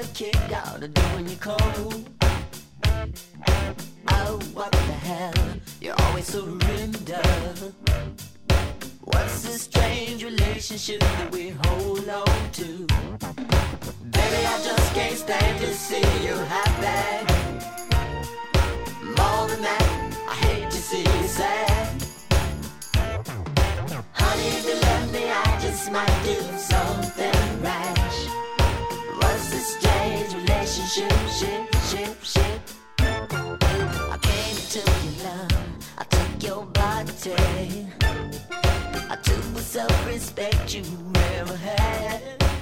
a kick out of doing you cold. Oh, what the hell, you're always surrender. What's this strange relationship that we hold on to? Baby, I just can't stand to see you happy. More than that, I hate to see you sad. Honey, if you love me, I just might do something rash. What's this strange relationship, ship? I came to your love, I took your body, I took the self-respect you never had.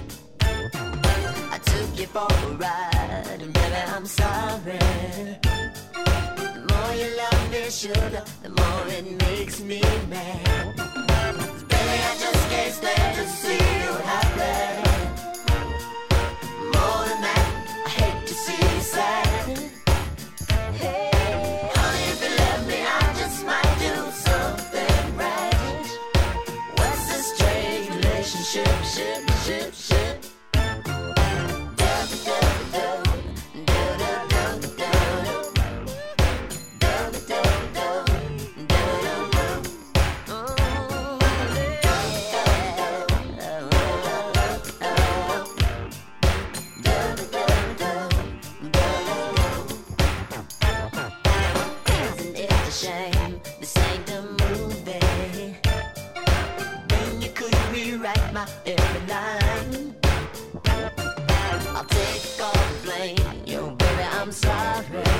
I took you for a ride, and baby, I'm sorry. The more you love me, sugar, the more it makes me mad. 'Cause baby, I just can't stand to see you happy. More than that, I hate to see you sad. Hey, honey, if you love me, I just might do something rash. What's this strange relationship, ship? Shame, this ain't a movie. Then you could rewrite my every line. I'll take all the blame, yo baby, I'm sorry.